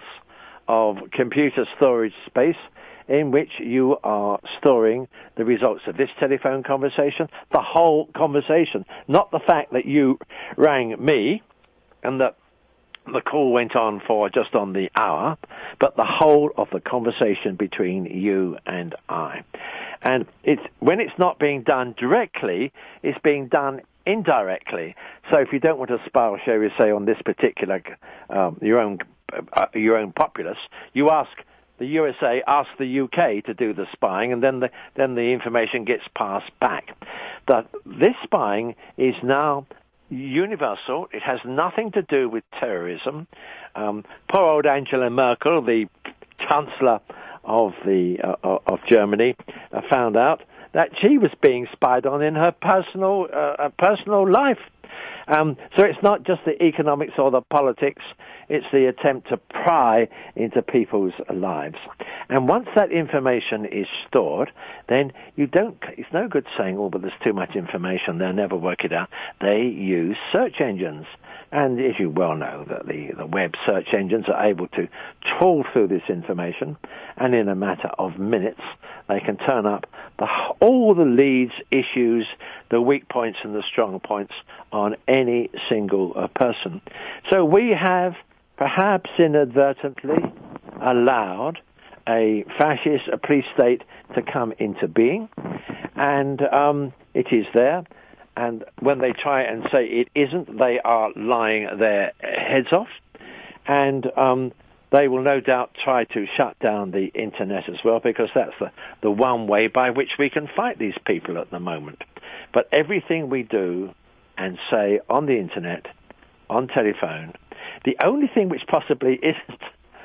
of computer storage space in which you are storing the results of this telephone conversation, the whole conversation, not the fact that you rang me and that the call went on for just on the hour, but the whole of the conversation between you and I. And it's, when it's not being done directly, it's being done indirectly. So if you don't want to spy, shall we say, on this particular, um, your own, uh, your own populace, you ask the U S A, ask the U K to do the spying, and then the, then the information gets passed back. That this spying is now universal. It has nothing to do with terrorism. Um, poor old Angela Merkel, the Chancellor of the uh, of Germany, uh, found out that she was being spied on in her personal uh, personal life. Um, so it's not just the economics or the politics, it's the attempt to pry into people's lives. And once that information is stored, then you don't, it's no good saying, oh, but there's too much information, they'll never work it out. They use search engines. And as you well know, that the, the web search engines are able to trawl through this information, and in a matter of minutes, they can turn up the, all the leads, issues, the weak points and the strong points on any single uh, person. So we have perhaps inadvertently allowed a fascist, a police state to come into being, and um, it is there. And when they try and say it isn't, they are lying their heads off. And um, they will no doubt try to shut down the Internet as well, because that's the, the one way by which we can fight these people at the moment. But everything we do and say on the Internet, on telephone, the only thing which possibly isn't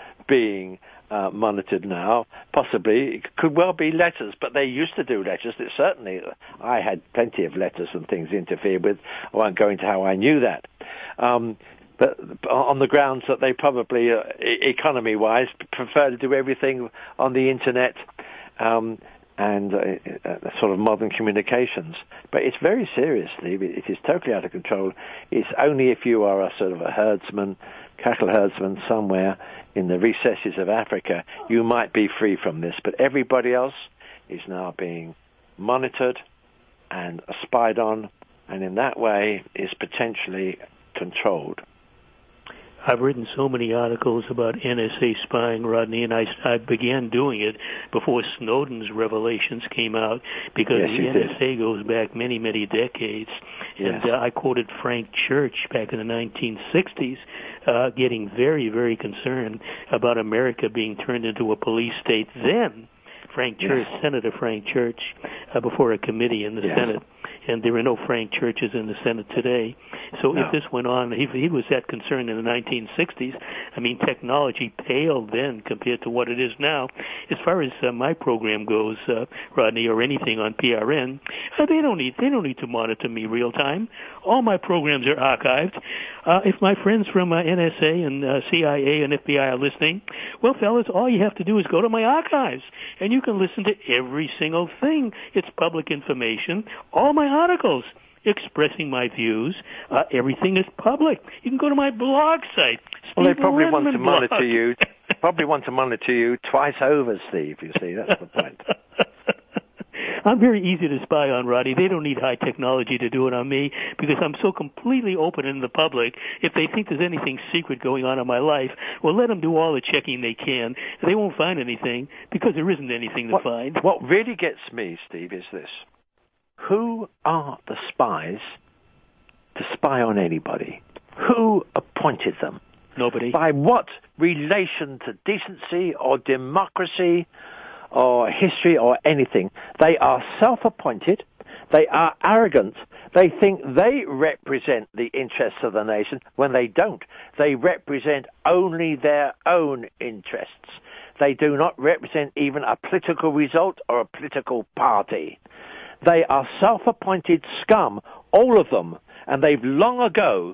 being Uh, monitored now, possibly, it could well be letters, but they used to do letters. It certainly, I had plenty of letters and things interfered with. I won't go into how I knew that. Um, but on the grounds that they probably, uh, e- economy-wise, prefer to do everything on the Internet um, and uh, uh, sort of modern communications. But it's very serious, Steve. It, it is totally out of control. It's only if you are a sort of a herdsman, cattle herdsman somewhere in the recesses of Africa, you might be free from this. But everybody else is now being monitored and spied on, and in that way is potentially controlled. I've written so many articles about N S A spying, Rodney, and I, I began doing it before Snowden's revelations came out, because yes, the N S A did. goes back many, many decades. Yes. And uh, I quoted Frank Church back in the nineteen sixties, uh, getting very, very concerned about America being turned into a police state then. Frank Church, yes. Senator Frank Church, uh, before a committee in the yes. Senate. And there are no Frank Churches in the Senate today. So no. if this went on, if he was that concerned in the nineteen sixties, I mean, technology paled then compared to what it is now. As far as uh, my program goes, uh, Rodney, or anything on P R N, uh, they don't need they don't need to monitor me real time. All my programs are archived. Uh, if my friends from uh, N S A and uh, C I A and F B I are listening, well, fellas, all you have to do is go to my archives, and you can listen to every single thing. It's public information. All my articles expressing my views, uh, everything is public. You can go to my blog site. Well, they probably Steve want to Lenman monitor blog. you. Probably want to monitor you twice over, Steve. You see, that's the point. I'm very easy to spy on, Roddy. They don't need high technology to do it on me, because I'm so completely open in the public. If they think there's anything secret going on in my life, well, let them do all the checking they can. They won't find anything, because there isn't anything to what, find. What really gets me, Steve, is this. Who are the spies to spy on anybody? Who appointed them? Nobody. By what relation to decency or democracy or history or anything? They are self-appointed. They are arrogant. They think they represent the interests of the nation when they don't. They represent only their own interests. They do not represent even a political result or a political party. They are self-appointed scum, all of them, and they've long ago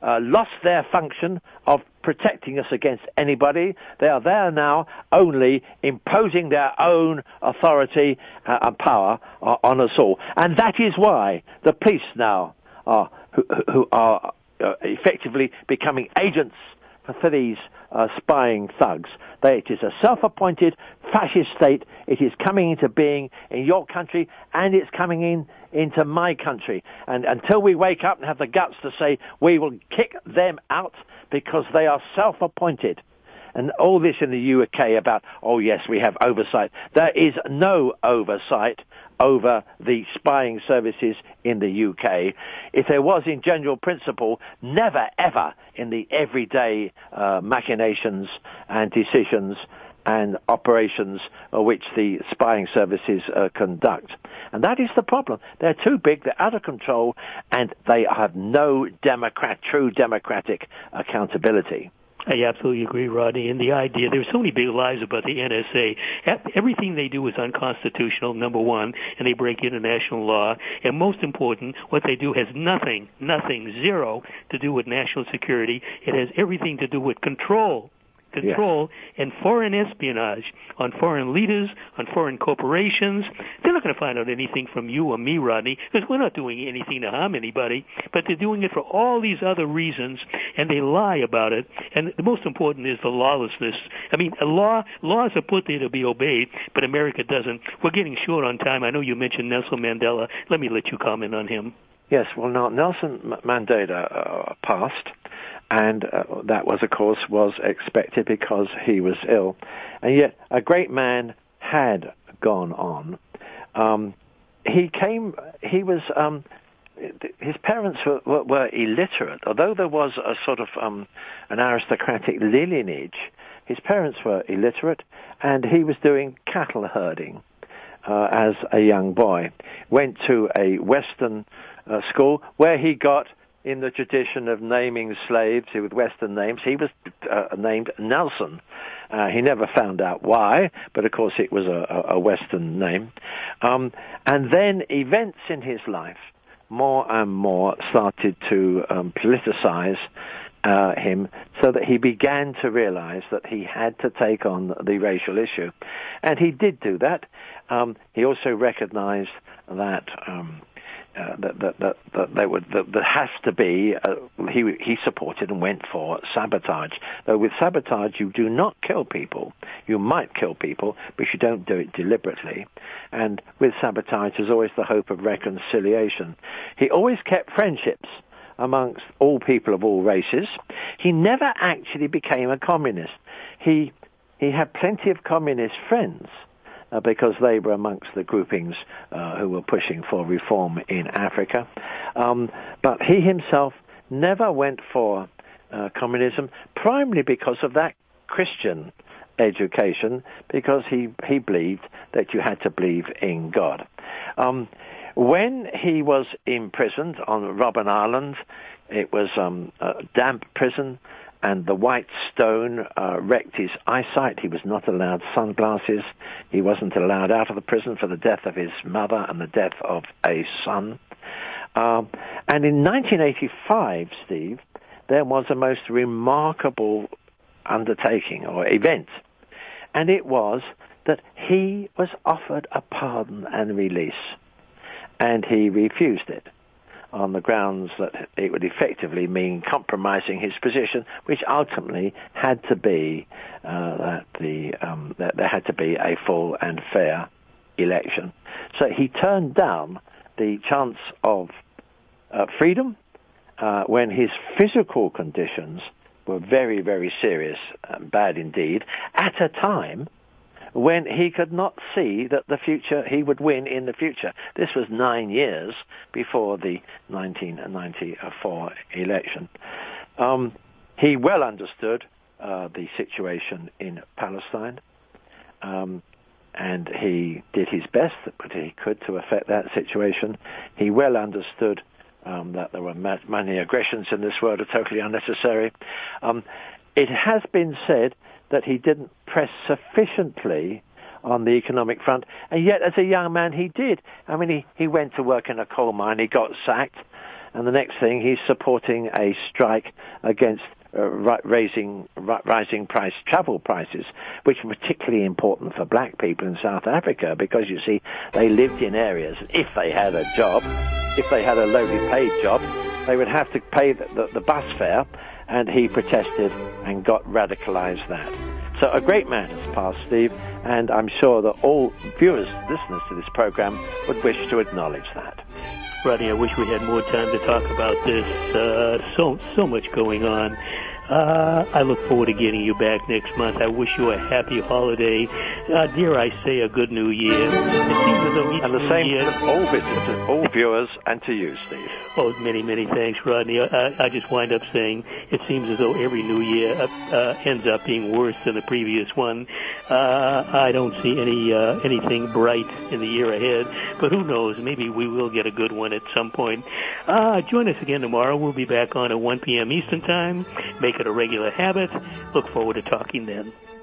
uh, lost their function of protecting us against anybody. They are there now only imposing their own authority uh, and power uh, on us all. And that is why the police now are, who, who are uh, effectively becoming agents for these uh, spying thugs. They, it is a self-appointed fascist state. It is coming into being in your country, and it's coming in into my country. And until we wake up and have the guts to say we will kick them out because they are self-appointed. And all this in the U K about, oh yes, we have oversight. There is no oversight over the spying services in the U K. If there was in general principle, never ever in the everyday uh, machinations and decisions and operations uh, which the spying services uh, conduct. And that is the problem. They're too big, they're out of control, and they have no democrat, true democratic accountability. I absolutely agree, Rodney. And the idea, there's so many big lies about the N S A. Everything they do is unconstitutional, number one, and they break international law. And most important, what they do has nothing, nothing, zero to do with national security. It has everything to do with control. Control yes. and foreign espionage on foreign leaders, on foreign corporations. They're not going to find out anything from you or me, Rodney, because we're not doing anything to harm anybody, but they're doing it for all these other reasons, and they lie about it. And the most important is the lawlessness. I mean, a law laws are put there to be obeyed, but America doesn't. We're getting short on time. I know you mentioned Nelson Mandela. Let me let you comment on him. Yes, well, now, Nelson Mandela uh, passed. And uh, that was, of course, was expected because he was ill. And yet a great man had gone on. Um, he came, he was, um, his parents were, were, were illiterate. Although there was a sort of um, an aristocratic lineage, his parents were illiterate, and he was doing cattle herding uh, as a young boy. Went to a Western uh, school where he got, in the tradition of naming slaves with Western names, he was uh, named Nelson. Uh, he never found out why, but of course it was a, a Western name. Um, and then events in his life more and more started to um, politicize uh, him, so that he began to realize that he had to take on the racial issue. And he did do that. Um, he also recognized that um, Uh, that, that, that, that they would, that there has to be, uh, he, he supported and went for sabotage. Though with sabotage, you do not kill people. You might kill people, but you don't do it deliberately. And with sabotage, there's always the hope of reconciliation. He always kept friendships amongst all people of all races. He never actually became a communist. He, he had plenty of communist friends, Uh, because they were amongst the groupings uh, who were pushing for reform in Africa. Um, but he himself never went for uh, communism, primarily because of that Christian education, because he, he believed that you had to believe in God. Um, when he was imprisoned on Robben Island, it was um, a damp prison, and the white stone uh, wrecked his eyesight. He was not allowed sunglasses. He wasn't allowed out of the prison for the death of his mother and the death of a son. Um, and in nineteen eighty-five, Steve, there was a most remarkable undertaking or event. And it was that he was offered a pardon and release. And he refused it, on the grounds that it would effectively mean compromising his position, which ultimately had to be uh, that the um, that there had to be a full and fair election. So he turned down the chance of uh, freedom uh, when his physical conditions were very, very serious and bad indeed, at a time when he could not see that the future, he would win in the future. This was nine years before the nineteen ninety-four election. Um, he well understood uh, the situation in Palestine, um, and he did his best that he could to affect that situation. He well understood um, that there were ma- many aggressions in this world are totally unnecessary. Um, it has been said that he didn't press sufficiently on the economic front, and yet as a young man he did. I mean, he, he went to work in a coal mine, he got sacked, and the next thing he's supporting a strike against uh, raising rising price travel prices, which are particularly important for black people in South Africa, because you see they lived in areas, if they had a job, if they had a lowly paid job, they would have to pay the, the, the bus fare, and he protested and got radicalized that. So a great man has passed, Steve, and I'm sure that all viewers, listeners to this program would wish to acknowledge that. Rodney, I wish we had more time to talk about this. Uh, so so much going on. Uh, I look forward to getting you back next month. I wish you a happy holiday. Uh, dare I say, a good new year. It seems as though each and the new same year... to all visitors, all viewers, and to you, Steve. Oh, many, many thanks, Rodney. I, I just wind up saying it seems as though every new year uh, uh, ends up being worse than the previous one. Uh, I don't see any uh, anything bright in the year ahead, but who knows? Maybe we will get a good one at some point. Uh, join us again tomorrow. We'll be back on at one p.m. Eastern Time. Make it a regular habit. Look forward to talking then.